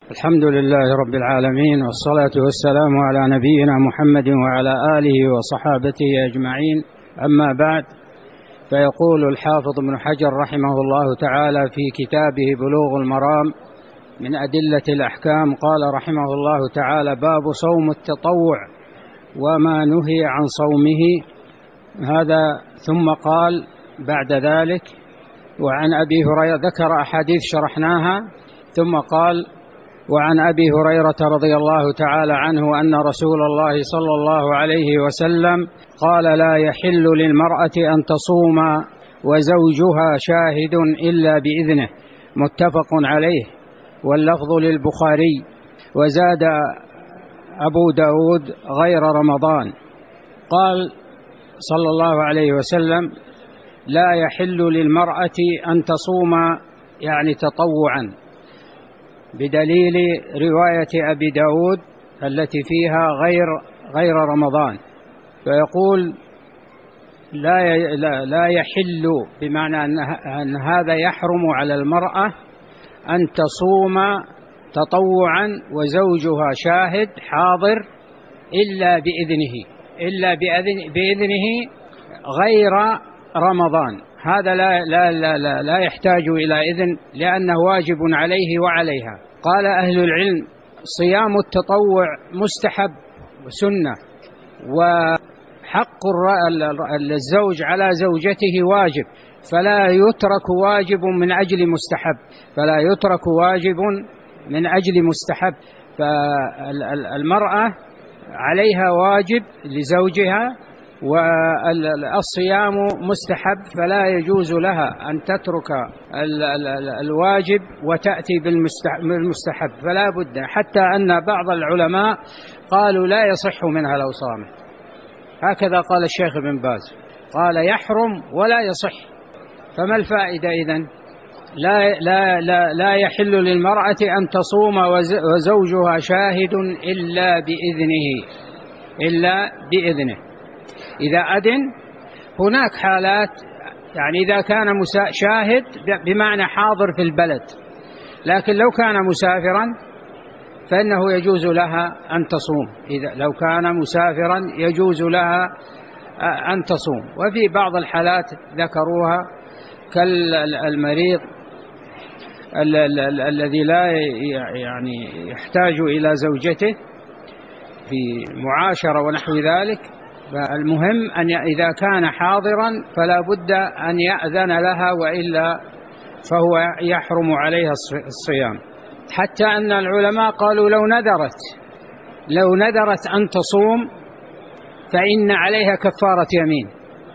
الحمد لله رب العالمين، والصلاة والسلام على نبينا محمد وعلى آله وصحابته أجمعين. أما بعد، فيقول الحافظ ابن حجر رحمه الله تعالى في كتابه بلوغ المرام من أدلة الأحكام، قال رحمه الله تعالى: باب صوم التطوع وما نهي عن صومه. هذا ثم قال بعد ذلك: وعن أبي هريرة، ذكر أحاديث شرحناها، ثم قال: وعن أبي هريرة رضي الله تعالى عنه أن رسول الله صلى الله عليه وسلم قال: لا يحل للمرأة أن تصوم وزوجها شاهد إلا بإذنه، متفق عليه، واللفظ للبخاري. وزاد أبو داود: غير رمضان. قال صلى الله عليه وسلم: لا يحل للمرأة أن تصوم، يعني تطوعا، بدليل رواية أبي داود التي فيها غير رمضان. فيقول: لا يحل، بمعنى أن هذا يحرم على المرأة أن تصوم تطوعا وزوجها شاهد حاضر إلا بإذنه غير رمضان. هذا لا يحتاج إلى إذن، لأنه واجب عليه وعليها. قال أهل العلم: صيام التطوع مستحب وسنة، وحق الزوج على زوجته واجب، فلا يترك واجب من أجل مستحب. فالمرأة عليها واجب لزوجها، والصيام مستحب، فلا يجوز لها أن تترك الواجب وتأتي بالمستحب، فلا بد. حتى أن بعض العلماء قالوا لا يصح منها لو صامت. هكذا قال الشيخ بن باز، قال يحرم ولا يصح. فما الفائدة إذن؟ لا يحل للمرأة أن تصوم وزوجها شاهد إلا بإذنه. إذا أذن، هناك حالات، يعني إذا كان شاهد بمعنى حاضر في البلد، لكن لو كان مسافرا فإنه يجوز لها أن تصوم. لو كان مسافرا يجوز لها أن تصوم. وفي بعض الحالات ذكروها، كالمريض الذي لا يعني يحتاج إلى زوجته في معاشرة ونحو ذلك. فالمهم أن إذا كان حاضرا فلا بد أن يأذن لها، وإلا فهو يحرم عليها الصيام. حتى أن العلماء قالوا لو نذرت أن تصوم فإن عليها كفارة يمين،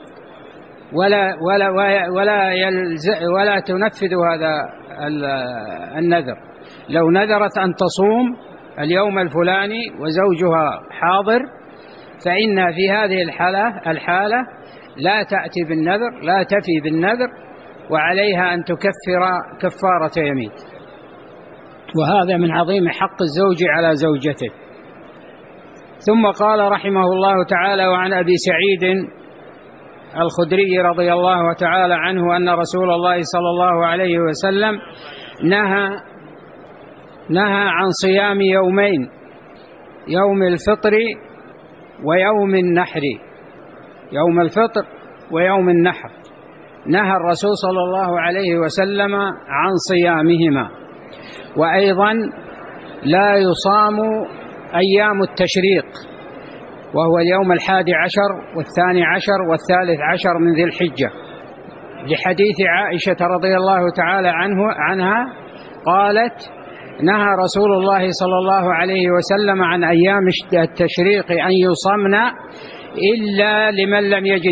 ولا تنفذ هذا النذر. لو نذرت أن تصوم اليوم الفلاني وزوجها حاضر، فإن في هذه الحالة لا تفي بالنذر، وعليها أن تكفر كفارة يمين. وهذا من عظيم حق الزوج على زوجته. ثم قال رحمه الله تعالى: وعن أبي سعيد الخدري رضي الله تعالى عنه أن رسول الله صلى الله عليه وسلم نهى عن صيام يومين، يوم الفطر ويوم النحر. يوم الفطر ويوم النحر نهى الرسول صلى الله عليه وسلم عن صيامهما. وأيضا لا يصام أيام التشريق، وهو اليوم 11 و12 و13 من ذي الحجة، لحديث عائشة رضي الله تعالى عنها قالت: نهى رسول الله صلى الله عليه وسلم عن أيام التشريق أن يصمن إلا لمن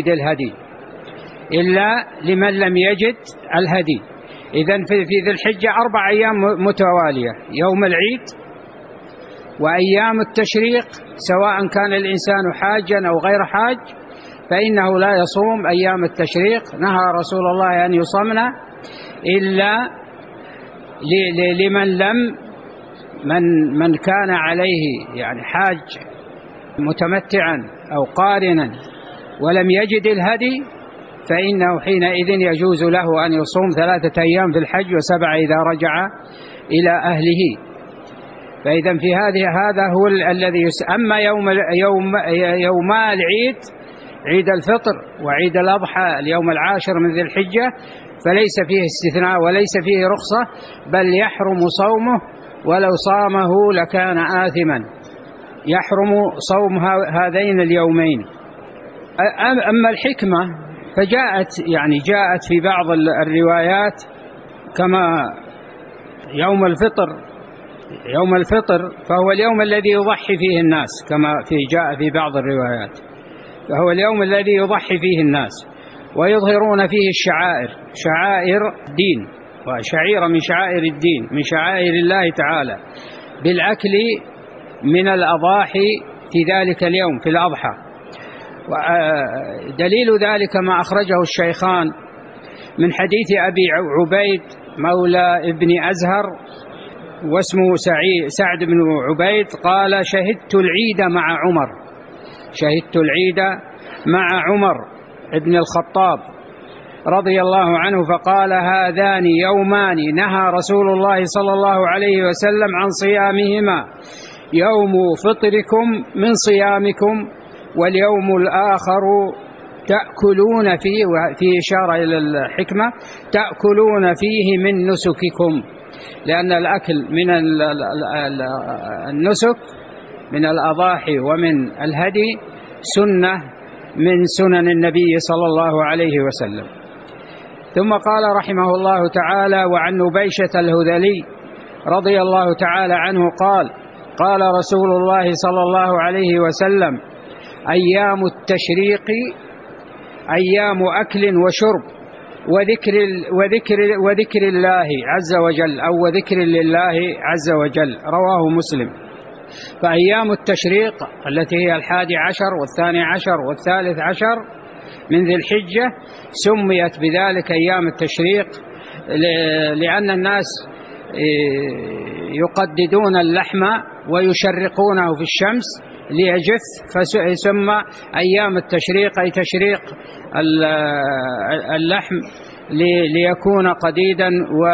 لم يجد الهدي. إذن في ذي الحجة 4 أيام متوالية: يوم العيد وأيام التشريق، سواء كان الإنسان حاجا أو غير حاج، فإنه لا يصوم أيام التشريق. نهى رسول الله أن يصمن إلا لمن من كان عليه يعني حاج متمتعا أو قارنا ولم يجد الهدي، فإنه حينئذ يجوز له أن يصوم 3 أيام في الحج و7 إذا رجع إلى أهله. فإذا في هذا هو الذي أما يوما العيد، عيد الفطر وعيد الأضحى اليوم 10 من ذي الحجة، فليس فيه استثناء وليس فيه رخصة، بل يحرم صومه، ولو صامه لكان آثما، يحرم صوم هذين اليومين. أما الحكمة فجاءت في بعض الروايات، كما يوم الفطر فهو اليوم الذي يضحي فيه الناس، كما جاء في بعض الروايات، فهو اليوم الذي يضحي فيه الناس ويظهرون فيه شعائر الدين، وشعيرة من شعائر الدين من شعائر الله تعالى، بالأكل من الأضاحي في ذلك اليوم في الأضحى. دليل ذلك ما أخرجه الشيخان من حديث أبي عبيد مولى ابن أزهر واسمه سعد بن عبيد، قال: شهدت العيد مع عمر ابن الخطاب رضي الله عنه، فقال: هذان يومان نهى رسول الله صلى الله عليه وسلم عن صيامهما، يوم فطركم من صيامكم، واليوم الآخر تأكلون فيه، وفي إشارة إلى الحكمة، تأكلون فيه من نسككم، لأن الأكل من النسك من الأضاحي ومن الهدي سنة من سنن النبي صلى الله عليه وسلم. ثم قال رحمه الله تعالى: وعن نبيشة الهذلي رضي الله تعالى عنه قال: قال رسول الله صلى الله عليه وسلم: أيام التشريق أيام أكل وشرب وذكر الله عز وجل، أو وذكر لله عز وجل، رواه مسلم. فأيام التشريق التي هي 11 و12 و13 من ذي الحجة سميت بذلك أيام التشريق، لأن الناس يقددون اللحم ويشرقونه في الشمس ليجف، فسمى أيام التشريق، أي تشريق اللحم ليكون قديدا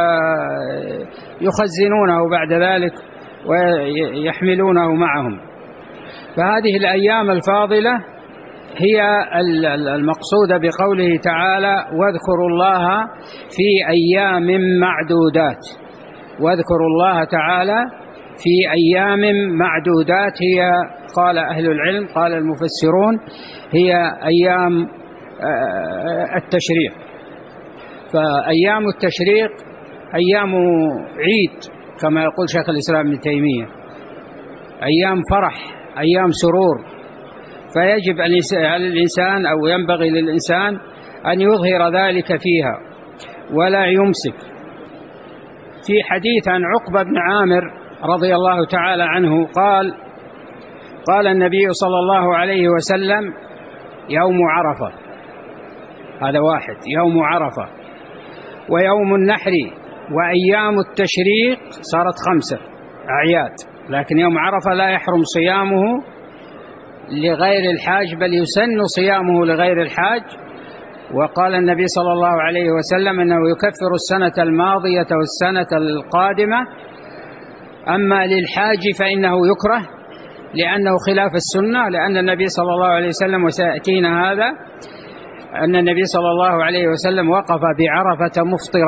ويخزنونه بعد ذلك ويحملونه معهم. فهذه الأيام الفاضلة هي المقصودة بقوله تعالى: واذكروا الله في أيام معدودات. واذكروا الله تعالى في أيام معدودات، هي قال أهل العلم، قال المفسرون، هي أيام التشريق. فأيام التشريق أيام عيد كما يقول شيخ الإسلام ابن تيمية، أيام فرح، أيام سرور، فيجب على الإنسان أو ينبغي للإنسان أن يظهر ذلك فيها ولا يمسك. في حديث عن عقبة بن عامر رضي الله تعالى عنه قال النبي صلى الله عليه وسلم: يوم عرفة، هذا واحد، يوم عرفة ويوم النحر وأيام التشريق، صارت 5 أعياد، لكن يوم عرفة لا يحرم صيامه لغير الحاج، بل يسن صيامه لغير الحاج. وقال النبي صلى الله عليه وسلم إنه يكفر السنة الماضية والسنة القادمة، أما للحاج فإنه يكره لأنه خلاف السنة، لأن النبي صلى الله عليه وسلم، وسيأتينا هذا، أن النبي صلى الله عليه وسلم وقف بعرفة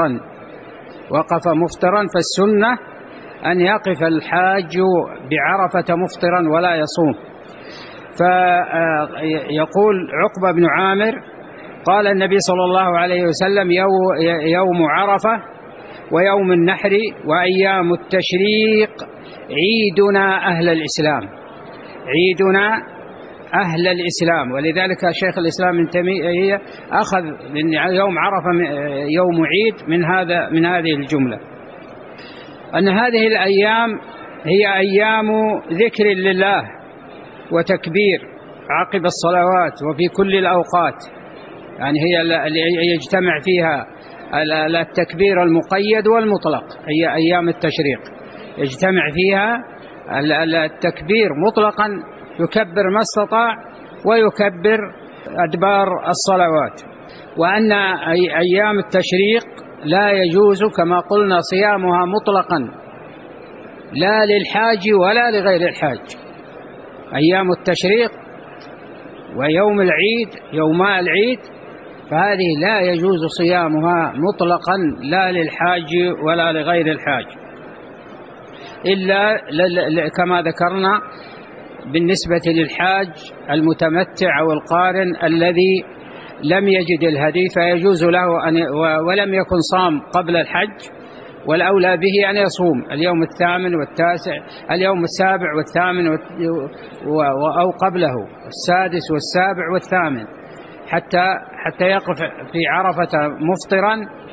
مفطرا، فالسنة أن يقف الحاج بعرفة مفطرا ولا يصوم. فيقول عقبة بن عامر: قال النبي صلى الله عليه وسلم: يوم عرفة ويوم النحر وأيام التشريق عيدنا أهل الإسلام. ولذلك شيخ الإسلام ابن تيمية أخذ يوم عرفة يوم عيد من هذه الجملة، أن هذه الأيام هي أيام ذكر لله وتكبير عقب الصلوات وفي كل الأوقات، يعني هي اللي يجتمع فيها التكبير المقيد والمطلق، هي أيام التشريق يجتمع فيها التكبير مطلقا، يكبر ما استطاع ويكبر أدبار الصلوات. وأن أيام التشريق لا يجوز كما قلنا صيامها مطلقا، لا للحاج ولا لغير الحاج. أيام التشريق ويوم العيد، يوما العيد، فهذه لا يجوز صيامها مطلقا لا للحاج ولا لغير الحاج، إلا كما ذكرنا بالنسبة للحاج المتمتع أو القارن الذي لم يجد الهدي فيجوز له ولم يكن صام قبل الحج، والأولى به أن يصوم اليوم 8 و9، اليوم 7 و8 أو قبله 6 و7 و8 حتى يقف في عرفة مفطرا،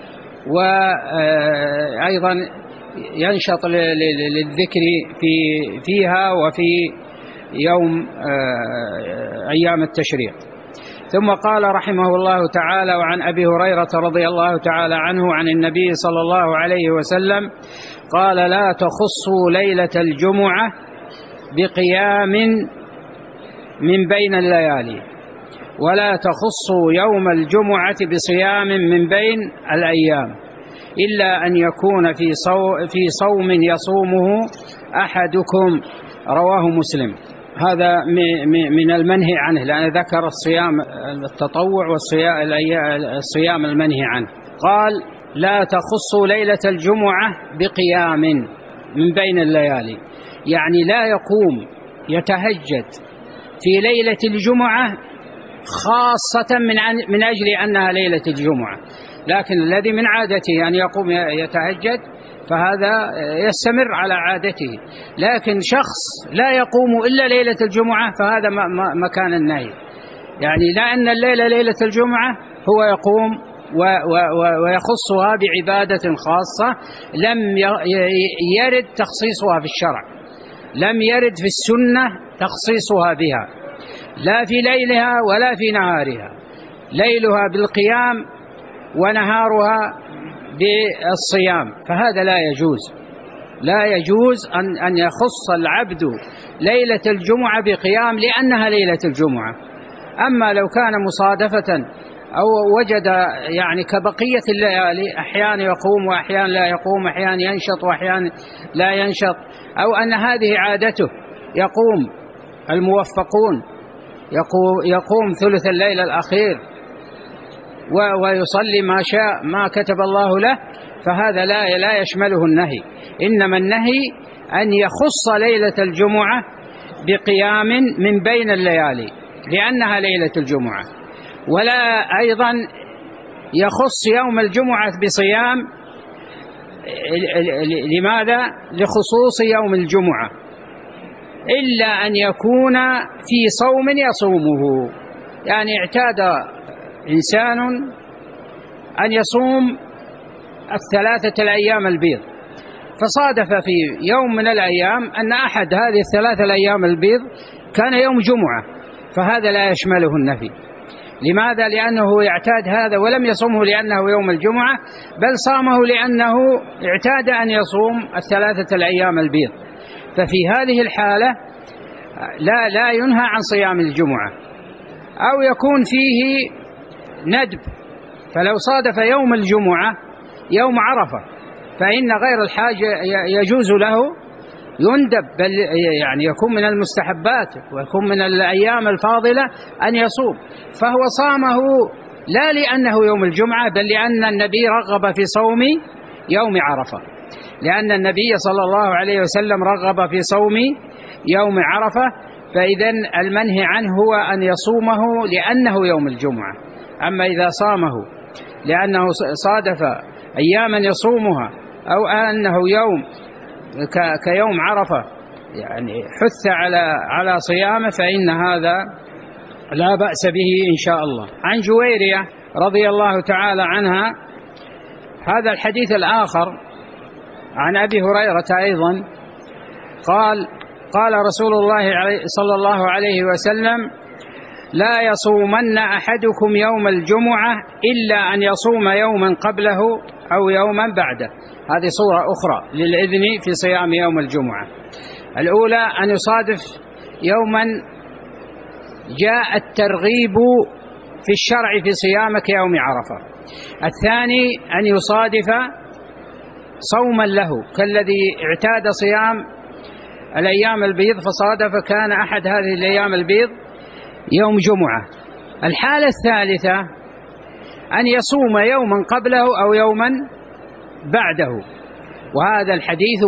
وأيضا ينشط للذكر فيها وفي يوم أيام التشريق. ثم قال رحمه الله تعالى: وعن أبي هريرة رضي الله تعالى عنه عن النبي صلى الله عليه وسلم قال: لا تخصوا ليلة الجمعة بقيام من بين الليالي، ولا تخصوا يوم الجمعة بصيام من بين الأيام، إلا أن يكون في صوم يصومه أحدكم، رواه مسلم. هذا من المنهي عنه، لأن ذكر الصيام التطوع والصيام المنهي عنه. قال: لا تخصوا ليلة الجمعة بقيام من بين الليالي، يعني لا يقوم يتهجد في ليلة الجمعة خاصة من أجل أنها ليلة الجمعة، لكن الذي من عادته أن يقوم يتهجد فهذا يستمر على عادته. لكن شخص لا يقوم إلا ليلة الجمعة فهذا مكان النهي، يعني لأن الليلة ليلة الجمعة هو يقوم ويخصها بعبادة خاصة لم يرد تخصيصها في الشرع، لم يرد في السنة تخصيصها بها، لا في ليلها ولا في نهارها، ليلها بالقيام ونهارها بالصيام، فهذا لا يجوز أن يخص العبد ليلة الجمعة بقيام لأنها ليلة الجمعة. أما لو كان مصادفة أو وجد يعني كبقية الليالي أحيانا يقوم وأحيانا لا يقوم، أحيانا ينشط وأحيانا لا ينشط، أو أن هذه عادته يقوم الموفقون يقوم ثلث الليل الأخير ويصلي ما شاء ما كتب الله له، فهذا لا يشمله النهي. إنما النهي أن يخص ليلة الجمعة بقيام من بين الليالي لأنها ليلة الجمعة، ولا أيضا يخص يوم الجمعة بصيام. لماذا؟ لخصوص يوم الجمعة، إلا أن يكون في صوم يصومه، يعني اعتاد إنسان أن يصوم 3 الأيام البيض، فصادف في يوم من الأيام أن أحد هذه 3 الأيام البيض كان يوم جمعة، فهذا لا يشمله النفي. لماذا؟ لأنه يعتاد هذا ولم يصومه لأنه يوم الجمعة، بل صامه لأنه اعتاد أن يصوم 3 الأيام البيض، ففي هذه الحالة لا ينهى عن صيام الجمعة. أو يكون فيه ندب، فلو صادف يوم الجمعة يوم عرفة فإن غير الحاج يجوز له يندب، بل يعني يكون من المستحبات ويكون من الأيام الفاضلة أن يصوم، فهو صامه لا لأنه يوم الجمعة بل لأن النبي رغب في صوم يوم عرفة، لأن النبي صلى الله عليه وسلم رغب في صوم يوم عرفة، فإذا المنهي عنه هو أن يصومه لأنه يوم الجمعة. أما إذا صامه لأنه صادف أياما يصومها أو أنه يوم كيوم عرفة يعني حث على صيامه فإن هذا لا بأس به إن شاء الله. عن جويرية رضي الله تعالى عنها، هذا الحديث الآخر عن أبي هريرة أيضا قال رسول الله صلى الله عليه وسلم: لا يصومن أحدكم يوم الجمعة إلا أن يصوم يوما قبله أو يوما بعده. هذه صورة أخرى للإذن في صيام يوم الجمعة. الأولى أن يصادف يوما جاء الترغيب في الشرع في صيامك يوم عرفة. الثاني أن يصادف صوما له كالذي اعتاد صيام الأيام البيض فصادف كان أحد هذه الأيام البيض يوم جمعة. الحالة الثالثة أن يصوم يوما قبله أو يوما بعده، وهذا الحديث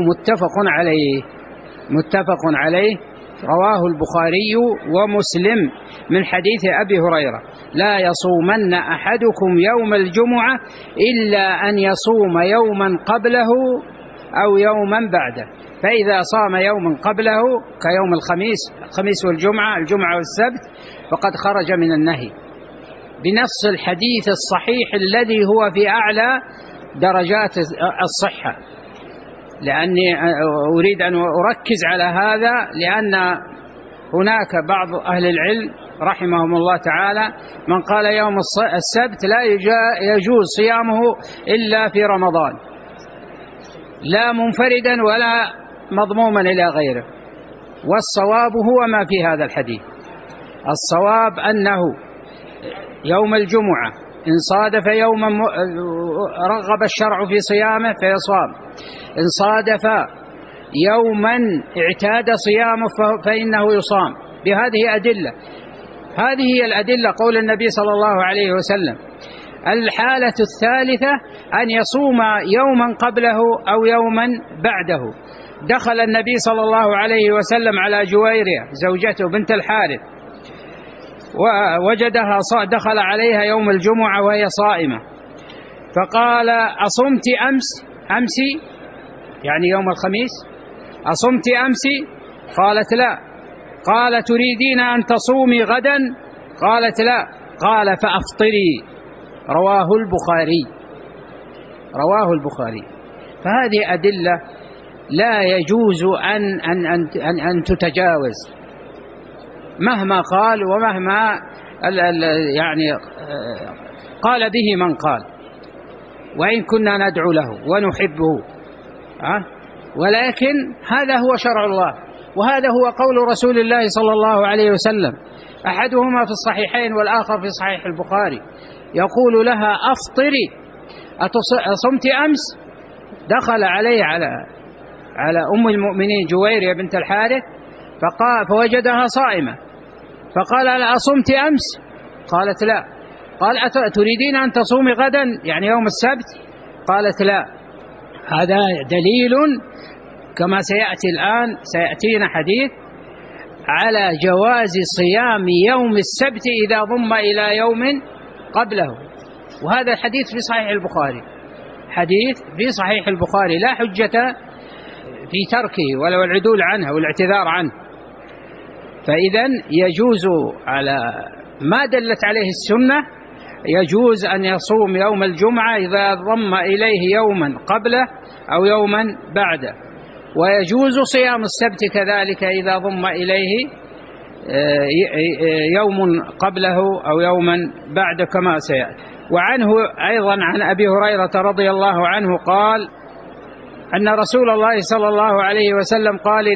متفق عليه رواه البخاري ومسلم من حديث أبي هريرة: لا يصومن أحدكم يوم الجمعة إلا أن يصوم يوما قبله أو يوما بعده، فإذا صام يوما قبله كيوم الخميس والجمعة، الجمعة والسبت، فقد خرج من النهي بنص الحديث الصحيح الذي هو في أعلى درجات الصحة. لأني أريد أن أركز على هذا، لأن هناك بعض أهل العلم رحمهم الله تعالى من قال يوم السبت لا يجوز صيامه إلا في رمضان، لا منفردا ولا مضموما إلى غيره. والصواب هو ما في هذا الحديث، الصواب أنه يوم الجمعة إن صادف يوما رغب الشرع في صيامه فيصام، إن صادف يوما اعتاد صيامه فإنه يصام، بهذه أدلة. هذه هي الأدلة، قول النبي صلى الله عليه وسلم. الحالة الثالثة أن يصوم يوما قبله أو يوما بعده. دخل النبي صلى الله عليه وسلم على جويرية زوجته بنت الحارث ووجدها دخل عليها يوم الجمعة وهي صائمة، فقال: أصمت أمسي يعني يوم الخميس، أصمت أمسي؟ قالت لا. قال: تريدين أن تصومي غدا؟ قالت لا. قال: فأفطري. رواه البخاري. فهذه أدلة لا يجوز أن تتجاوز مهما قال ومهما يعني قال به من قال، وإن كنا ندعو له ونحبه، ولكن هذا هو شرع الله، وهذا هو قول رسول الله صلى الله عليه وسلم، أحدهما في الصحيحين والآخر في صحيح البخاري، يقول لها: أفطري، أصمت أمس؟ دخل عليه على أم المؤمنين جويرية بنت الحارث فوجدها صائمة، فقال: لا أصمت أمس؟ قالت لا. قال: تريدين أن تصومي غدا يعني يوم السبت؟ قالت لا. هذا دليل كما سيأتي الآن، سيأتينا حديث على جواز صيام يوم السبت إذا ضم إلى يوم قبله، وهذا الحديث في صحيح البخاري، حديث في صحيح البخاري لا حجة في تركه ولا العدول عنه والاعتذار عنه. فإذا يجوز على ما دلت عليه السنة، يجوز أن يصوم يوم الجمعة إذا ضم إليه يوما قبله أو يوما بعده، ويجوز صيام السبت كذلك إذا ضم إليه يوم قبله أو يوما بعده كما سيأتي. وعنه أيضا عن أبي هريرة رضي الله عنه قال أن رسول الله صلى الله عليه وسلم قال: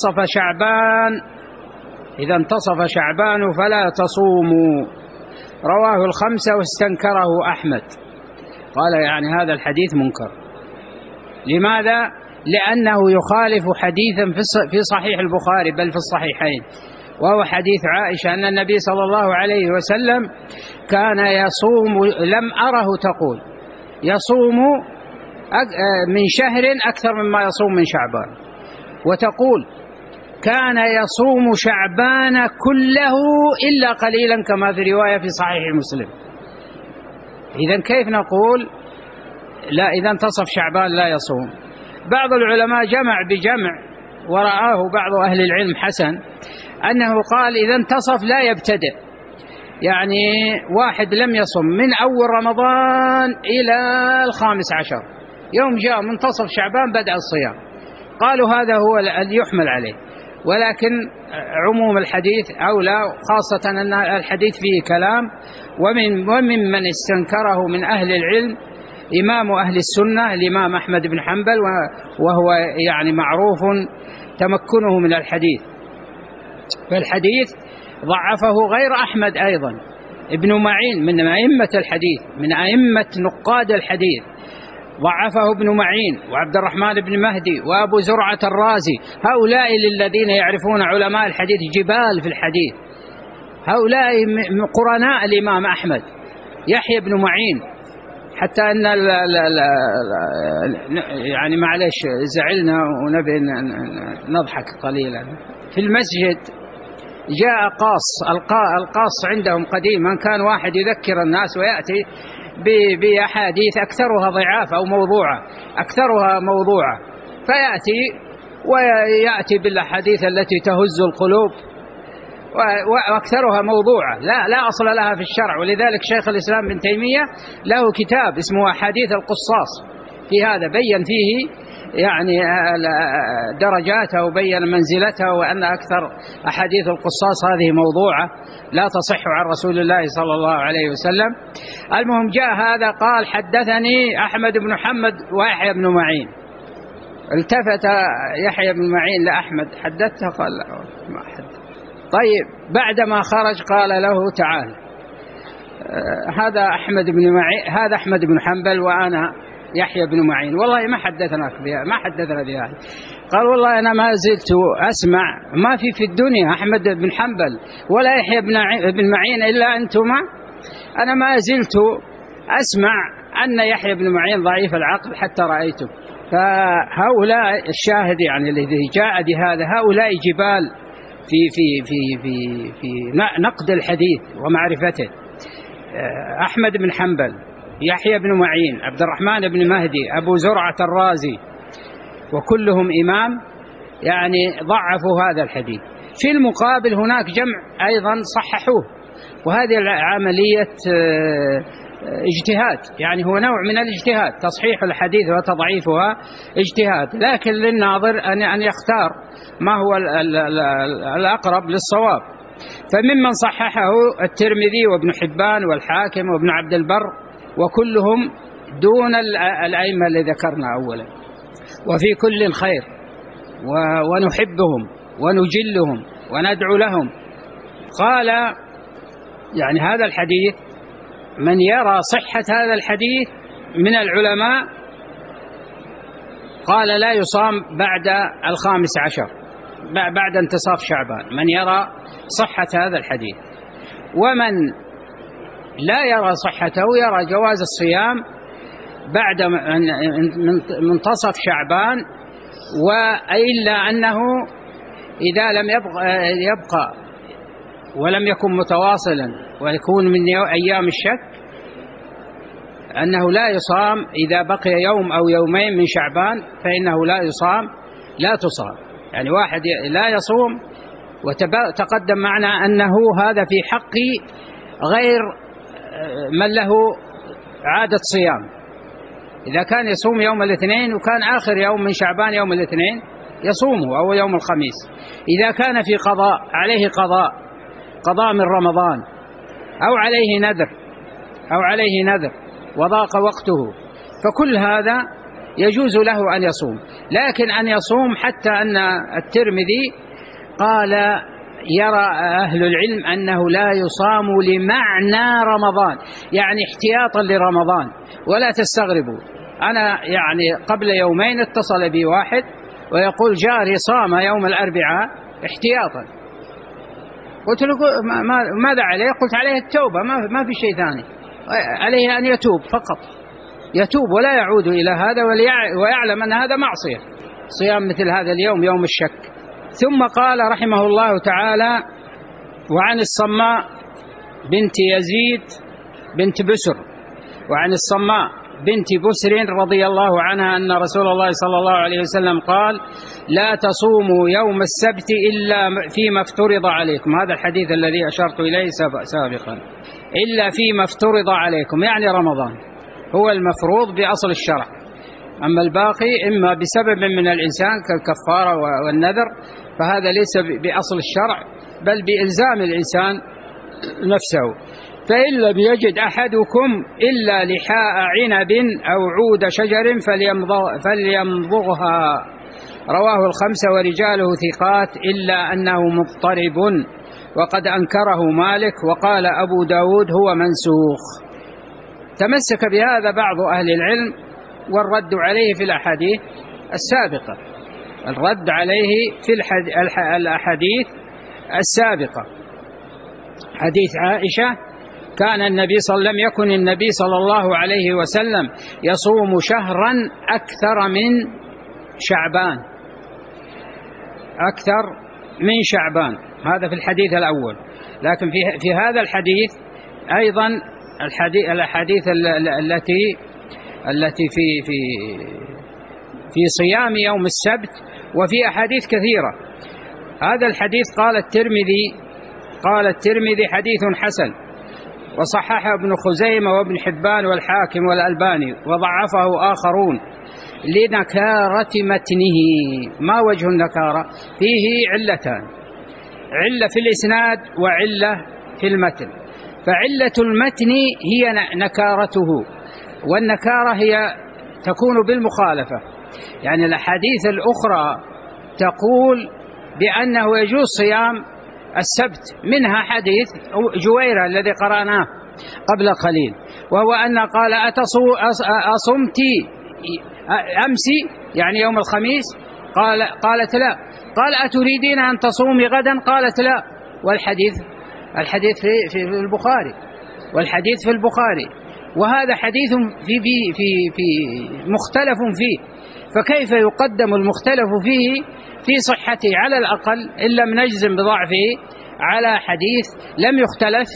إذا انتصف شعبان فلا تصوموا. رواه الخمسة واستنكره أحمد. قال يعني هذا الحديث منكر. لماذا؟ لأنه يخالف حديثا في صحيح البخاري بل في الصحيحين، وهو حديث عائشة أن النبي صلى الله عليه وسلم كان يصوم، لم أره تقول يصوم من شهر أكثر مما يصوم من شعبان، وتقول كان يصوم شعبان كله إلا قليلا كما في رواية في صحيح مسلم. إذن كيف نقول لا إذا انتصف شعبان لا يصوم؟ بعض العلماء جمع بجمع ورآه بعض أهل العلم حسن، أنه قال إذا انتصف لا يبتدئ، يعني واحد لم يصم من أول رمضان إلى 15 يوم جاء منتصف شعبان بدأ الصيام، قالوا هذا هو الذي يحمل عليه. ولكن عموم الحديث أولى، خاصة أن الحديث فيه كلام. وممن استنكره من أهل العلم إمام أهل السنة الإمام أحمد بن حنبل، وهو يعني معروف تمكنه من الحديث، فالحديث ضعفه غير أحمد أيضا ابن معين من أئمة الحديث، من أئمة نقاد الحديث، ضعفه ابن معين وعبد الرحمن بن مهدي وأبو زرعة الرازي. هؤلاء الذين يعرفون علماء الحديث جبال في الحديث، هؤلاء قرناء الإمام أحمد. يحيى بن معين حتى أن يعني معلش زعلنا ونبي نضحك قليلا. في المسجد جاء القاص عندهم قديما كان واحد يذكر الناس ويأتي بأحاديث أكثرها ضعاف أو موضوعة، أكثرها موضوعة، ويأتي بالأحاديث التي تهز القلوب وأكثرها موضوعة لا أصل لها في الشرع. ولذلك شيخ الإسلام بن تيمية له كتاب اسمه أحاديث القصاص، في هذا بين فيه يعني درجاته وبين منزلته، وأن أكثر أحاديث القصاص هذه موضوعة لا تصح عن رسول الله صلى الله عليه وسلم. المهم جاء هذا قال حدثني أحمد بن محمد ويحيى بن معين. التفت يحيى بن معين لأحمد حدثته؟ قال لا ما حدث. طيب بعدما خرج قال له تعال هذا أحمد بن معين، هذا أحمد بن حنبل وأنا يحيى بن معين، والله ما حدثنا بها. قال والله أنا ما زلت أسمع ما في الدنيا أحمد بن حنبل ولا يحيى بن معين إلا أنتما، أنا ما زلت أسمع أن يحيى بن معين ضعيف العقل حتى رأيته. فهؤلاء الشاهد يعني الذي جاء بهذا هؤلاء جبال في نقد الحديث ومعرفته. أحمد بن حنبل، يحيى بن معين، عبد الرحمن بن مهدي، أبو زرعة الرازي، وكلهم إمام يعني ضعفوا هذا الحديث. في المقابل هناك جمع أيضا صححوه، وهذه العملية اجتهاد، يعني هو نوع من الاجتهاد، تصحيح الحديث وتضعيفها اجتهاد، لكن للناظر أن يختار ما هو الأقرب للصواب. فممن صححه الترمذي وابن حبان والحاكم وابن عبد البر، وكلهم دون الأئمة اللي ذكرنا أولا. وفي كل خير ونحبهم ونجلهم وندعو لهم. قال يعني هذا الحديث من يرى صحة هذا الحديث من العلماء قال لا يصام بعد 15 بعد انتصاف شعبان، من يرى صحة هذا الحديث. ومن لا يرى صحته يرى جواز الصيام بعد منتصف شعبان، وإلا أنه إذا لم يبقى ولم يكن متواصلا ويكون من أيام الشك أنه لا يصام. إذا بقي يوم أو يومين من شعبان فإنه لا يصام، لا تصام. يعني واحد لا يصوم، وتقدم معنا أنه هذا في حق غير من له عادة صيام. إذا كان يصوم يوم الاثنين وكان آخر يوم من شعبان يوم الاثنين يصومه أو يوم الخميس. إذا كان في قضاء عليه قضاء من رمضان أو عليه نذر وضاق وقته، فكل هذا يجوز له أن يصوم. لكن أن يصوم حتى أن الترمذي قال يرى أهل العلم أنه لا يصام لمعنى رمضان، يعني احتياطا لرمضان. ولا تستغربوا، أنا يعني قبل يومين اتصل بي واحد ويقول جاري صام يوم الأربعاء احتياطا. قلت له ماذا عليه؟ قلت عليه التوبة، ما في شيء ثاني، عليه أن يتوب فقط، يتوب ولا يعود إلى هذا، ويعلم أن هذا معصية صيام مثل هذا اليوم يوم الشك. ثم قال رحمه الله تعالى وعن الصماء بنت يزيد بنت بسر، وعن الصماء بنت بسر رضي الله عنها أن رسول الله صلى الله عليه وسلم قال لا تصوموا يوم السبت إلا فيما افترض عليكم. هذا الحديث الذي أشرت إليه سابقا، إلا فيما افترض عليكم، يعني رمضان هو المفروض بأصل الشرع، أما الباقي إما بسبب من الإنسان كالكفارة والنذر، فهذا ليس بأصل الشرع بل بإلزام الإنسان نفسه. فإن لم يجد أحدكم إلا لحاء عنب أو عود شجر فليمضغها. رواه الخمسة ورجاله ثقات إلا أنه مضطرب، وقد أنكره مالك، وقال أبو داود هو منسوخ. تمسك بهذا بعض أهل العلم والرد عليه في الأحاديث السابقة، الرد عليه في الأحاديث السابقة. حديث عائشة كان النبي لم يكن النبي صلى الله عليه وسلم يصوم شهرا أكثر من شعبان، هذا في الحديث الأول. لكن في هذا الحديث أيضا الأحاديث التي في صيام يوم السبت، وفي أحاديث كثيرة. هذا الحديث قال الترمذي حديث حسن، وصححه ابن خزيمة وابن حبان والحاكم والألباني، وضعفه آخرون لنكارة متنه. ما وجه النكارة؟ فيه علتان: علة في الإسناد وعلة في المتن. فعلة المتن هي نكارته، والنكارة هي تكون بالمخالفة. يعني الأحاديث الأخرى تقول بأنه يجوز صيام السبت، منها حديث جويرة الذي قرأناه قبل قليل، وهو أن قال أصمت أمسي يعني يوم الخميس؟ قالت لا. قال أتريدين أن تصومي غدا؟ قالت لا. والحديث في البخاري، وهذا حديث في مختلف فيه. فكيف يقدم المختلف فيه في صحته على الأقل، إن لم نجزم بضعفه، على حديث لم يختلف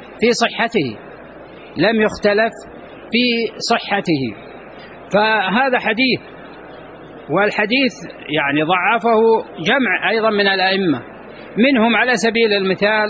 في صحته؟ فهذا حديث، والحديس يعني ضعفه جمع أيضا من الأئمة، منهم على سبيل المثال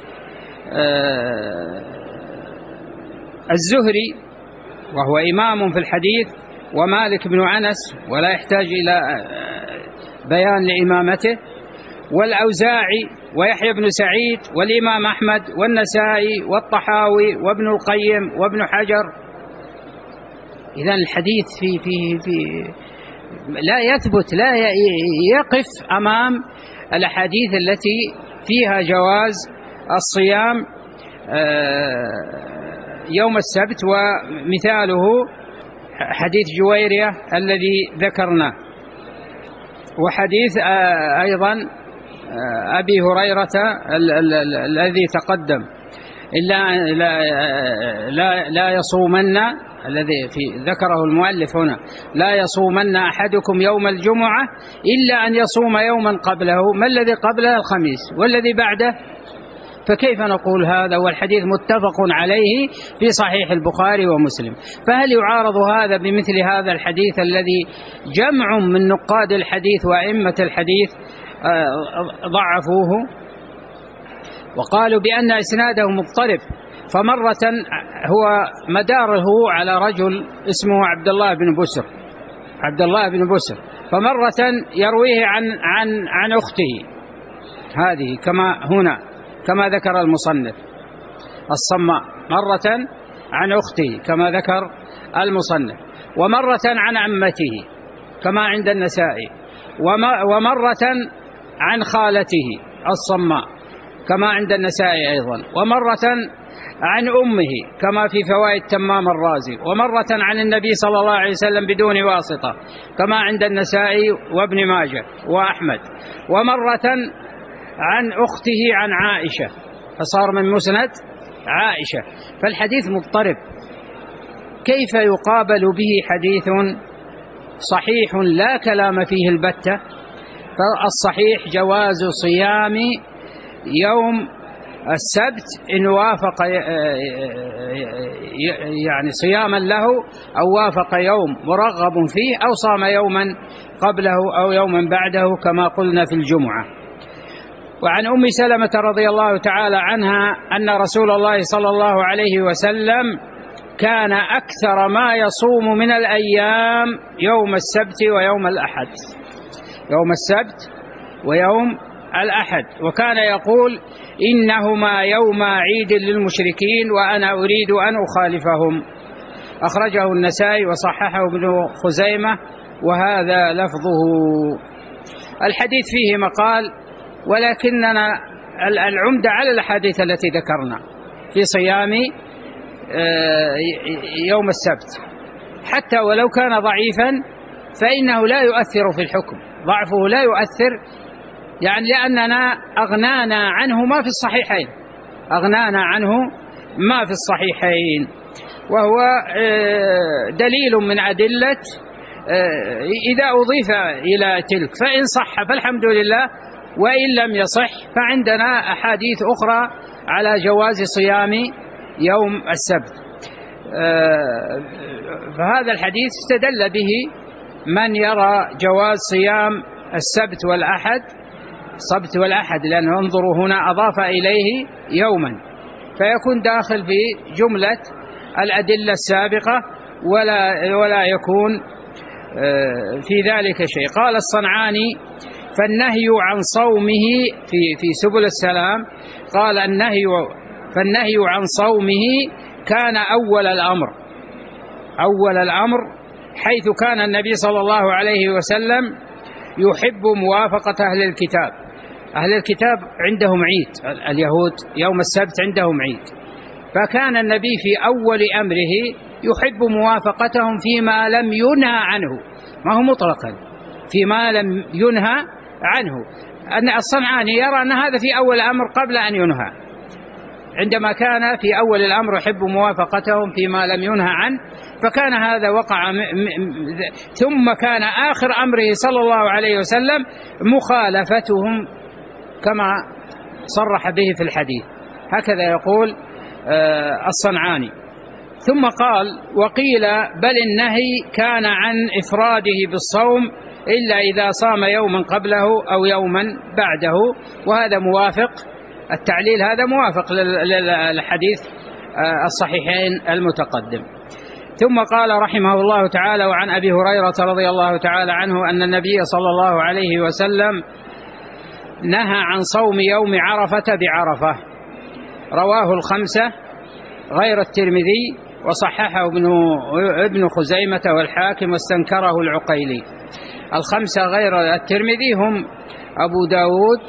الزهري وهو إمام في الحديث، ومالك بن أنس ولا يحتاج إلى بيان لإمامته، والأوزاعي ويحيى بن سعيد والإمام أحمد والنسائي والطحاوي وابن القيم وابن حجر. إذن الحديث في لا يثبت، لا يقف أمام الأحاديث التي فيها جواز الصيام يوم السبت، ومثاله حديث جويرية الذي ذكرناه، وحديث أيضا أبي هريرة الذي تقدم: لا يصومن، الذي ذكره المؤلف هنا: لا يصومن أحدكم يوم الجمعة إلا أن يصوم يوما قبله. ما الذي قبله؟ الخميس، والذي بعده. فكيف نقول هذا والحديث متفق عليه في صحيح البخاري ومسلم؟ فهل يعارض هذا بمثل هذا الحديث الذي جمع من نقاد الحديث وأئمة الحديث ضعفوه وقالوا بأن إسناده مضطرب؟ فمرة هو مداره على رجل اسمه عبد الله بن بسر، فمرة يرويه عن أخته هذه كما ذكر المصنف الصماء، مرة عن أخته كما ذكر المصنف، ومرة عن عمته كما عند النسائي، ومرة عن خالته الصماء كما عند النسائي أيضا، ومرة عن أمه كما في فوائد تمام الرازي، ومرة عن النبي صلى الله عليه وسلم بدون واسطة كما عند النسائي وابن ماجه وأحمد، ومرة عن أخته عن عائشة، فصار من مسند عائشة. فالحديث مضطرب، كيف يقابل به حديث صحيح لا كلام فيه البتة؟ فالصحيح جواز صيام يوم السبت إن وافق يعني صياما له، أو وافق يوم مرغب فيه، أو صام يوما قبله أو يوما بعده كما قلنا في الجمعة. وعن أم سلمة رضي الله تعالى عنها أن رسول الله صلى الله عليه وسلم كان أكثر ما يصوم من الأيام يوم السبت ويوم الأحد، وكان يقول: إنهما يوم عيد للمشركين وأنا أريد أن أخالفهم. أخرجه النسائي وصححه ابن خزيمة، وهذا لفظه. الحديث فيه مقال، ولكننا العمدة على الأحاديث التي ذكرنا في صيام يوم السبت. حتى ولو كان ضعيفا فإنه لا يؤثر في الحكم، ضعفه لا يؤثر، يعني لأننا أغنانا عنه ما في الصحيحين، أغنانا عنه ما في الصحيحين، وهو دليل من أدلة إذا أضيف إلى تلك فإن صح فالحمد لله، وإن لم يصح فعندنا أحاديث أخرى على جواز صيام يوم السبت. فهذا الحديث استدل به من يرى جواز صيام السبت والأحد، السبت والأحد، لأنه انظروا هنا أضاف إليه يوما، فيكون داخل في جملة الأدلة السابقة ولا يكون في ذلك شيء. قال الصنعاني: فالنهي عن صومه في سبل السلام، قال فالنهي عن صومه كان أول الأمر، حيث كان النبي صلى الله عليه وسلم يحب موافقة أهل الكتاب عندهم عيد، اليهود يوم السبت عندهم عيد، فكان النبي في أول أمره يحب موافقتهم فيما لم ينهى عنه، ما هو مطلقا، فيما لم ينهى عنه. أن الصنعاني يرى أن هذا في أول الأمر قبل أن ينهى، عندما كان في أول الأمر يحب موافقتهم فيما لم ينهى عنه، فكان هذا وقع ثم كان آخر أمره صلى الله عليه وسلم مخالفتهم كما صرح به في الحديث، هكذا يقول الصنعاني. ثم قال: وقيل بل النهي كان عن إفراده بالصوم إلا إذا صام يوما قبله أو يوما بعده، وهذا موافق، التعليل هذا موافق للحديث الصحيحين المتقدم. ثم قال رحمه الله تعالى: وعن أبي هريرة رضي الله تعالى عنه أن النبي صلى الله عليه وسلم نهى عن صوم يوم عرفة بعرفة، رواه الخمسة غير الترمذي، وصححه ابن خزيمة والحاكم واستنكره العقيلي. الخمسة غير الترمذي هم أبو داود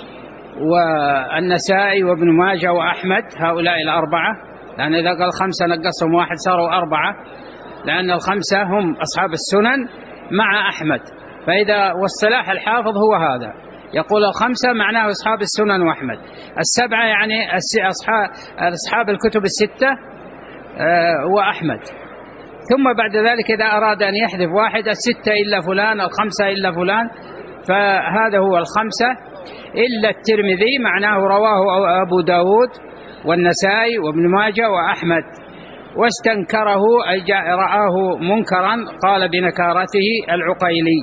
والنسائي وابن ماجه وأحمد، هؤلاء الأربعة، لأن إذا قال خمسة نقصهم واحد صاروا أربعة، لأن الخمسة هم أصحاب السنن مع أحمد، فإذا واصطلاح الحافظ هو هذا، يقول الخمسة معناه أصحاب السنن وأحمد، السبعة يعني أصحاب الكتب الستة وأحمد، ثم بعد ذلك إذا أراد أن يحذف واحد: الستة إلا فلان، الخمسة إلا فلان، فهذا هو الخمسة إلا الترمذي، معناه رواه أبو داود والنسائي وابن ماجه وأحمد، واستنكره أي رآه منكرا، قال بنكارته العقيلي.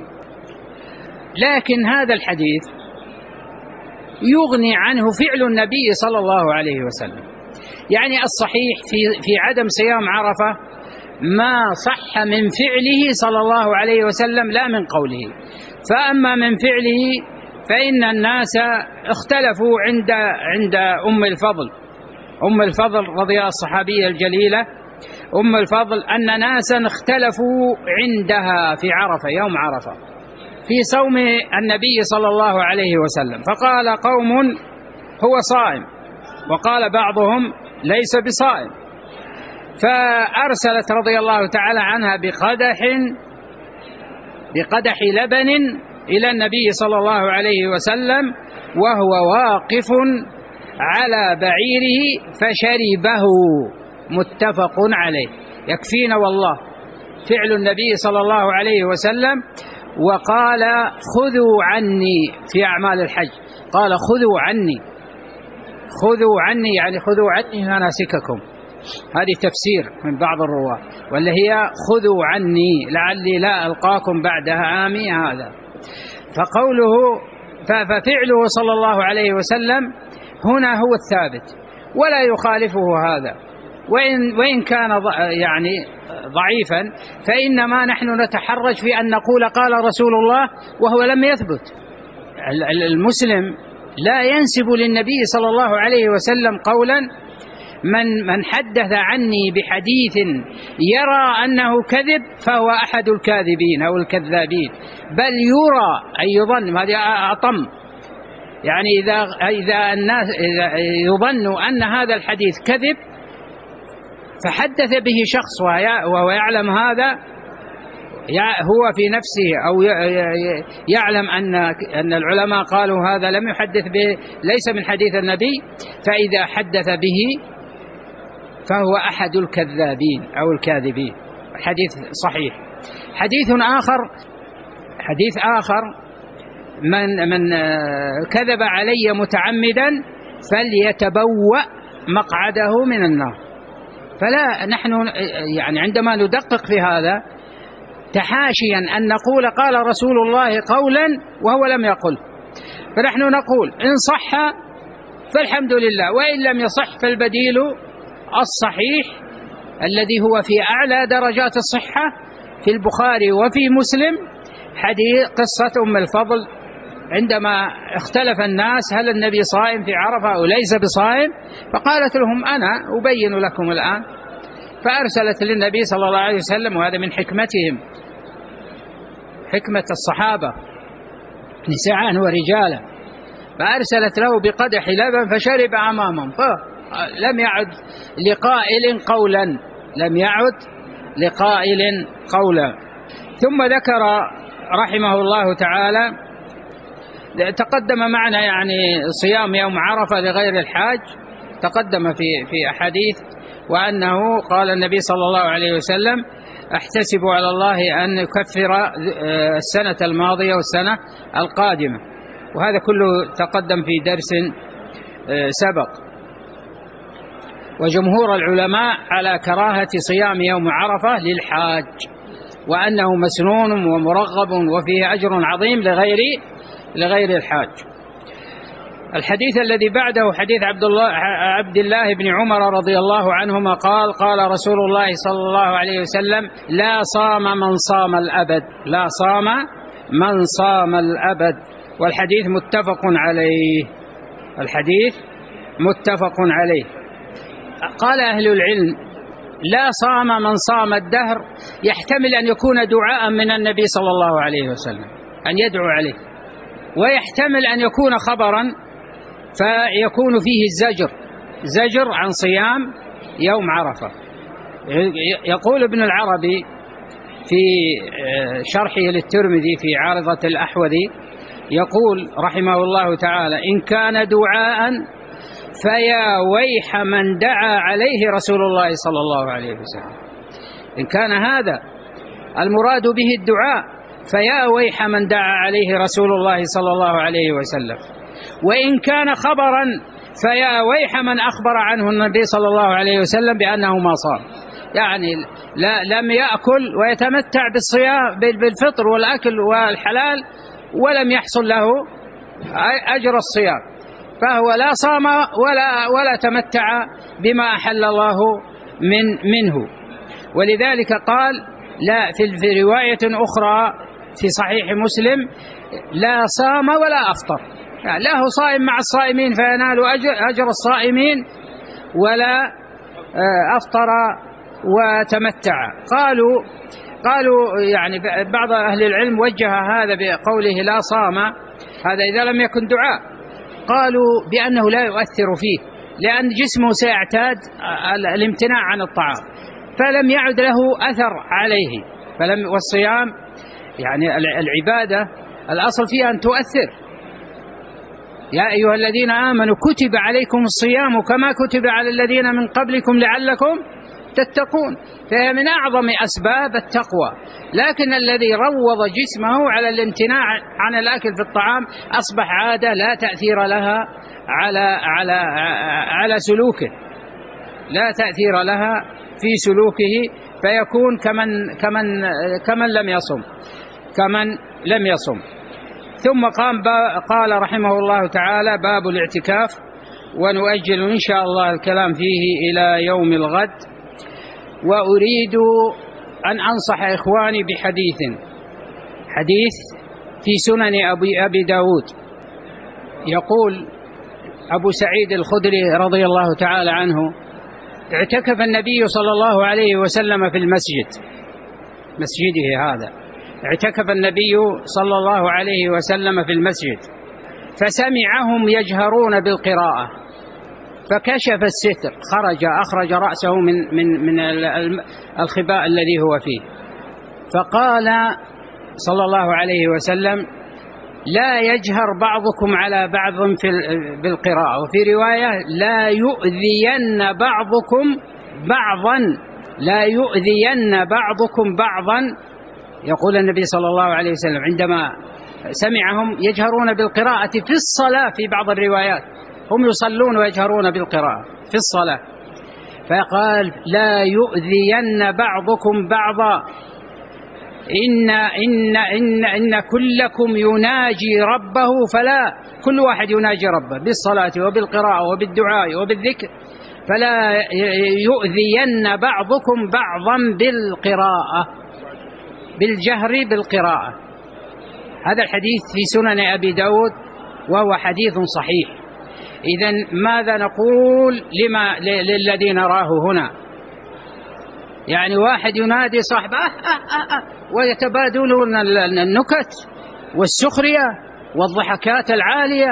لكن هذا الحديث يغني عنه فعل النبي صلى الله عليه وسلم، يعني الصحيح في عدم صيام عرفة ما صح من فعله صلى الله عليه وسلم لا من قوله، فأما من فعله فإن الناس اختلفوا عند أم الفضل رضي الصحابية الجليلة أم الفضل، أن ناسا اختلفوا عندها في عرفة يوم عرفة في صوم النبي صلى الله عليه وسلم، فقال قوم هو صائم، وقال بعضهم ليس بصائم، فأرسلت رضي الله تعالى عنها بقدح لبن إلى النبي صلى الله عليه وسلم وهو واقف على بعيره فشربه، متفق عليه. يكفينا والله فعل النبي صلى الله عليه وسلم. وقال خذوا عني في أعمال الحج، قال خذوا عني يعني خذوا عني مناسككم، هذه تفسير من بعض الرواة، ولا هي خذوا عني لعلي لا ألقاكم بعد عامي هذا. ففعله صلى الله عليه وسلم هنا هو الثابت ولا يخالفه هذا، وإن كان يعني ضعيفا، فإنما نحن نتحرج في أن نقول قال رسول الله وهو لم يثبت. المسلم لا ينسب للنبي صلى الله عليه وسلم قولا، من حدث عني بحديث يرى أنه كذب فهو أحد الكاذبين أو الكذابين، بل يرى أي يظن، هذا أطم، يعني إذا الناس يظن أن هذا الحديث كذب فحدث به شخص وهو يعلم هذا، هو في نفسه أو يعلم أن العلماء قالوا هذا لم يحدث به، ليس من حديث النبي، فإذا حدث به فهو أحد الكذابين أو الكاذبين. الحديث صحيح. حديث آخر من كذب علي متعمدا فليتبوأ مقعده من النار. فلا نحن يعني عندما ندقق في هذا تحاشيا أن نقول قال رسول الله قولا وهو لم يقل، فنحن نقول إن صح فالحمد لله، وإن لم يصح فالبديل الصحيح الذي هو في أعلى درجات الصحة في البخاري وفي مسلم، حديث قصة أم الفضل عندما اختلف الناس هل النبي صائم في عرفة أو ليس بصائم، فقالت لهم أنا أبين لكم الآن، فأرسلت للنبي صلى الله عليه وسلم، وهذا من حكمتهم، حكمة الصحابة نساء ورجالا، فأرسلت له بقدح لبن فشرب أمامهم، فلم يعد لقائل قولا. ثم ذكر رحمه الله تعالى، تقدم معنا يعني صيام يوم عرفة لغير الحاج، تقدم في أحاديث، وأنه قال النبي صلى الله عليه وسلم أحتسب على الله أن يكفر السنة الماضية والسنة القادمة، وهذا كله تقدم في درس سبق. وجمهور العلماء على كراهة صيام يوم عرفة للحاج، وأنه مسنون ومرغب وفيه أجر عظيم لغير الحاج. الحديث الذي بعده حديث عبد الله بن عمر رضي الله عنهما قال قال رسول الله صلى الله عليه وسلم لا صام من صام الأبد. والحديث متفق عليه. قال أهل العلم لا صام من صام الدهر، يحتمل أن يكون دعاء من النبي صلى الله عليه وسلم أن يدعو عليه، ويحتمل أن يكون خبرا فيكون فيه زجر عن صيام يوم عرفة. يقول ابن العربي في شرحه للترمذي في عارضة الأحوذي، يقول رحمه الله تعالى إن كان دعاء فيا ويح من دعا عليه رسول الله صلى الله عليه وسلم. إن كان هذا المراد به الدعاء فيا ويح من دعا عليه رسول الله صلى الله عليه وسلم، وإن كان خبرا فيا ويح من أخبر عنه النبي صلى الله عليه وسلم بأنه ما صام، يعني لم يأكل ويتمتع بالصيام بالفطر والأكل والحلال ولم يحصل له أجر الصيام، فهو لا صام ولا تمتع بما أحل الله منه. ولذلك قال لا في رواية أخرى في صحيح مسلم لا صام ولا أفطر، يعني لا هو صائم مع الصائمين فينال أجر الصائمين ولا أفطر وتمتع. قالوا يعني بعض أهل العلم وجه هذا بقوله لا صام، هذا إذا لم يكن دعاء، قالوا بأنه لا يؤثر فيه لأن جسمه سيعتاد الامتناع عن الطعام، فلم يعد له أثر عليه. والصيام يعني العبادة الأصل فيها أن تؤثر. يا أيها الذين آمنوا كتب عليكم الصيام كما كتب على الذين من قبلكم لعلكم تتقون، فهي من أعظم أسباب التقوى. لكن الذي روض جسمه على الامتناع عن الأكل في الطعام أصبح عادة لا تأثير لها على سلوكه، لا تأثير لها في سلوكه، فيكون كمن لم يصم. ثم قال رحمه الله تعالى باب الاعتكاف، ونؤجل إن شاء الله الكلام فيه إلى يوم الغد. وأريد أن أنصح إخواني بحديث في سنن أبي داود. يقول أبو سعيد الخدري رضي الله تعالى عنه اعتكف النبي صلى الله عليه وسلم في مسجده هذا، اعتكف النبي صلى الله عليه وسلم في المسجد فسمعهم يجهرون بالقراءة فكشف الستر، أخرج رأسه من الخباء الذي هو فيه، فقال صلى الله عليه وسلم: لا يجهر بعضكم على بعض بالقراءة، وفي رواية: لا يؤذين بعضكم بعضا، لا يؤذين بعضكم بعضا. يقول النبي صلى الله عليه وسلم عندما سمعهم يجهرون بالقراءة في الصلاة، في بعض الروايات هم يصلون ويجهرون بالقراءة في الصلاة، فقال: لا يؤذين بعضكم بعضا، إن كلكم يناجي ربه، فلا، كل واحد يناجي ربه بالصلاة وبالقراءة وبالدعاء وبالذكر، فلا يؤذين بعضكم بعضا بالقراءة، بالجهر بالقراءة. هذا الحديث في سنن أبي داود وهو حديث صحيح. إذن ماذا نقول للذين راه هنا؟ يعني واحد ينادي صاحبه ويتبادلون النكت والسخرية والضحكات العالية،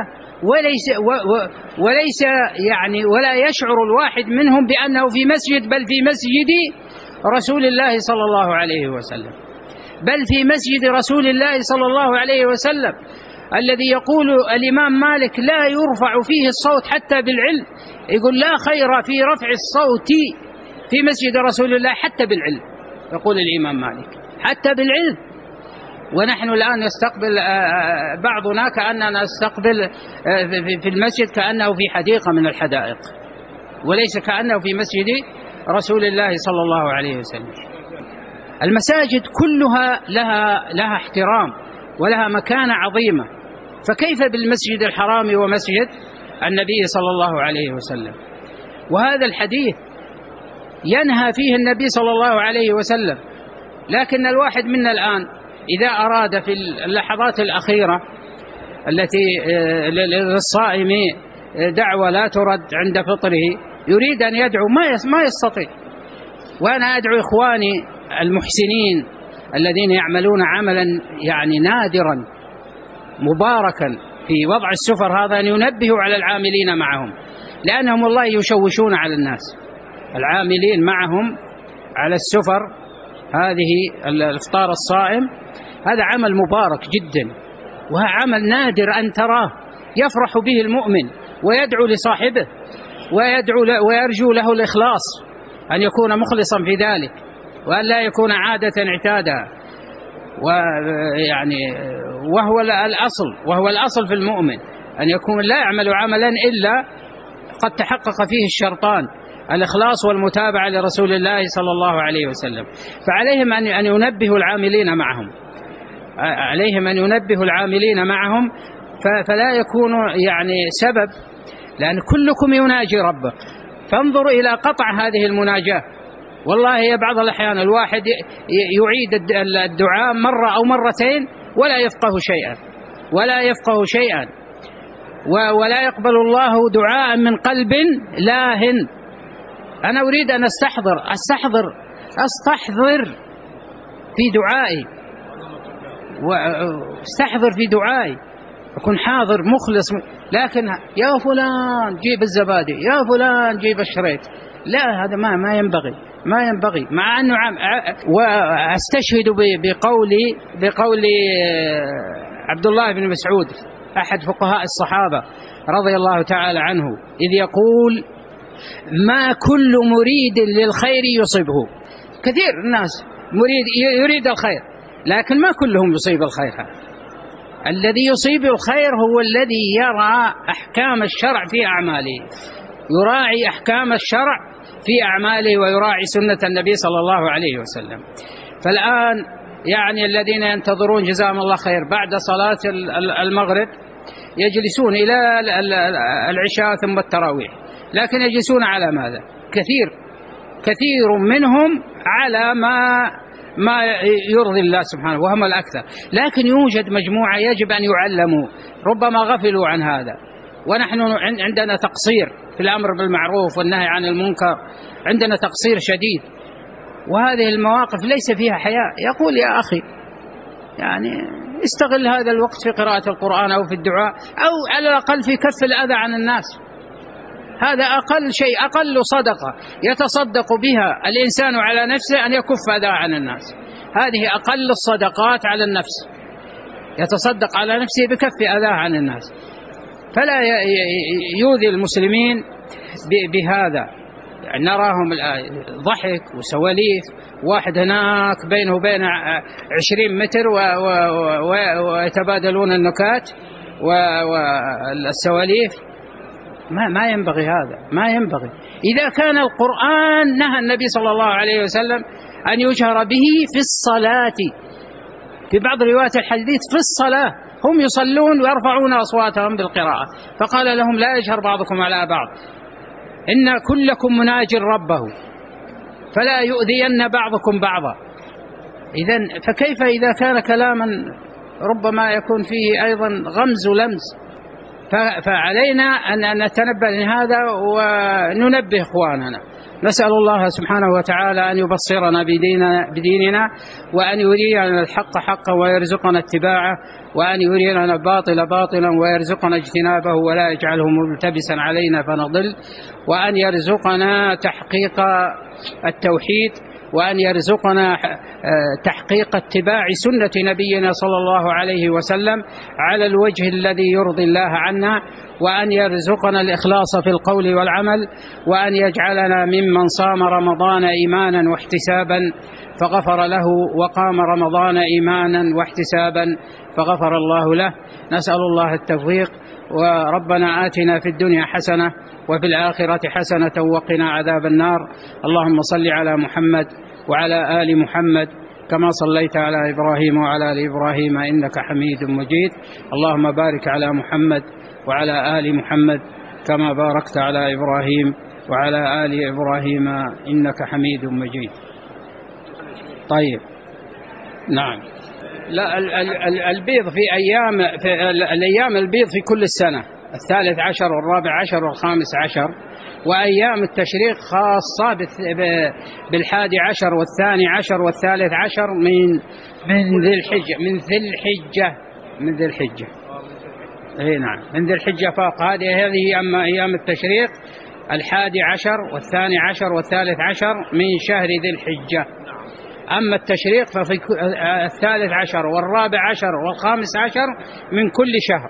وليس يعني ولا يشعر الواحد منهم بأنه في مسجد، بل في مسجد رسول الله صلى الله عليه وسلم، بل في مسجد رسول الله صلى الله عليه وسلم الذي يقول الإمام مالك: لا يرفع فيه الصوت حتى بالعلم. يقول: لا خير في رفع الصوت في مسجد رسول الله حتى بالعلم، يقول الإمام مالك، حتى بالعلم. ونحن الآن نستقبل بعضنا كأننا نستقبل في المسجد كأنه في حديقة من الحدائق، وليس كأنه في مسجد رسول الله صلى الله عليه وسلم. المساجد كلها لها احترام ولها مكانة عظيمة، فكيف بالمسجد الحرام ومسجد النبي صلى الله عليه وسلم؟ وهذا الحديث ينهى فيه النبي صلى الله عليه وسلم، لكن الواحد منا الآن إذا أراد في اللحظات الأخيرة التي للصائم دعوة لا ترد عند فطره، يريد أن يدعو ما يستطيع. وأنا أدعو إخواني المحسنين الذين يعملون عملا يعني نادرا مباركا في وضع السفر هذا، أن ينبهوا على العاملين معهم، لأنهم والله يشوشون على الناس. العاملين معهم على السفر، هذه الإفطار الصائم، هذا عمل مبارك جدا، وهو عمل نادر أن تراه يفرح به المؤمن ويدعو لصاحبه ويرجو له الإخلاص، أن يكون مخلصا في ذلك، وأن لا يكون عادة اعتادها، ويعني وهو الأصل في المؤمن أن يكون لا يعمل عملا إلا قد تحقق فيه الشرطان: الإخلاص والمتابعة لرسول الله صلى الله عليه وسلم. فعليهم أن ينبهوا العاملين معهم، عليهم أن ينبهوا العاملين معهم، فلا يكونوا يعني سبب، لأن كلكم يناجي ربه. فانظروا إلى قطع هذه المناجاة. والله هي بعض الأحيان الواحد يعيد الدعاء مرة أو مرتين ولا يفقه شيئا ولا يقبل الله دعاء من قلب لاهٍ. أنا أريد أن أستحضر في دعائي، واستحضر في دعائي، أكون حاضر مخلص. لكن يا فلان جيب الزبادي، يا فلان جيب الشريط، لا، هذا ما ينبغي. مع أنه وأستشهد بقول عبد الله بن مسعود أحد فقهاء الصحابة رضي الله تعالى عنه، إذ يقول: ما كل مريد للخير يصيبه. كثير الناس يريد الخير، لكن ما كلهم يصيب الخير. الذي يصيب الخير هو الذي يرى أحكام الشرع في أعماله، يراعي أحكام الشرع في أعماله، ويراعي سنة النبي صلى الله عليه وسلم. فالآن يعني الذين ينتظرون جزاهم الله خير بعد صلاة المغرب يجلسون إلى العشاء ثم التراويح، لكن يجلسون على ماذا؟ كثير منهم على ما يرضي الله سبحانه، وهم الأكثر. لكن يوجد مجموعة يجب أن يعلموا، ربما غفلوا عن هذا، ونحن عندنا تقصير في الأمر بالمعروف والنهي عن المنكر، عندنا تقصير شديد، وهذه المواقف ليس فيها حياء. يقول: يا أخي يعني استغل هذا الوقت في قراءة القرآن أو في الدعاء، أو على الأقل في كف الأذى عن الناس. هذا أقل شيء، أقل صدقة يتصدق بها الإنسان على نفسه أن يكف أذى عن الناس. هذه أقل الصدقات على النفس، يتصدق على نفسه بكف أذاه عن الناس، فلا يؤذي المسلمين بهذا. يعني نراهم ضحك وسواليف، واحد هناك بينه وبين 20 متر ويتبادلون النكات والسواليف. ما ينبغي هذا، ما ينبغي. إذا كان القرآن نهى النبي صلى الله عليه وسلم أن يجهر به في الصلاة، في بعض روايات الحديث في الصلاة هم يصلون ويرفعون أصواتهم بالقراءة، فقال لهم لا يجهر بعضكم على بعض، إن كلكم مناج ربه فلا يؤذين بعضكم بعضا. إذن فكيف إذا كان كلاما ربما يكون فيه أيضا غمز ولمز؟ فعلينا أن نتنبه لهذا وننبه إخواننا. نسأل الله سبحانه وتعالى أن يبصرنا بديننا، وأن يرينا الحق حقا ويرزقنا اتباعه، وأن يرينا الباطل باطلا ويرزقنا اجتنابه ولا يجعله ملتبسا علينا فنضل، وأن يرزقنا تحقيق التوحيد، وأن يرزقنا تحقيق اتباع سنة نبينا صلى الله عليه وسلم على الوجه الذي يرضي الله عنا، وأن يرزقنا الإخلاص في القول والعمل، وأن يجعلنا ممن صام رمضان إيمانا واحتسابا فغفر له، وقام رمضان إيمانا واحتسابا فغفر الله له. نسأل الله التوفيق. وربنا آتنا في الدنيا حسنة وفي الآخرة حسنة وقنا عذاب النار. اللهم صل على محمد وعلى آل محمد كما صليت على إبراهيم وعلى آل إبراهيم إنك حميد مجيد. اللهم بارك على محمد وعلى آل محمد كما باركت على إبراهيم وعلى آل إبراهيم إنك حميد مجيد. طيب، نعم. لا، البيض في الأيام البيض في كل السنة، 13 و14 و15، وأيام التشريق خاصة بال11 و12 و13 من ذي الحجة، من ذي الحجة. اي نعم، من ذي الحجة فوق. هذه أما أيام التشريق 11 و12 و13 من شهر ذي الحجة. أما التشريق ففي 13 و14 و15 من كل شهر،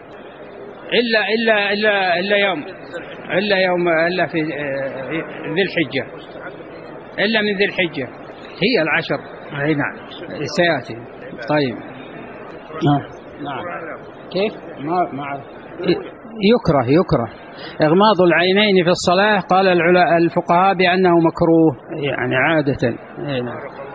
إلا في ذي الحجة، إلا من ذي الحجة هي 10. أي نعم، سيأتي. طيب، نعم. كيف؟ ما يكره إغماض العينين في الصلاة. قال الفقهاء بأنه مكروه، يعني عادة. أي نعم.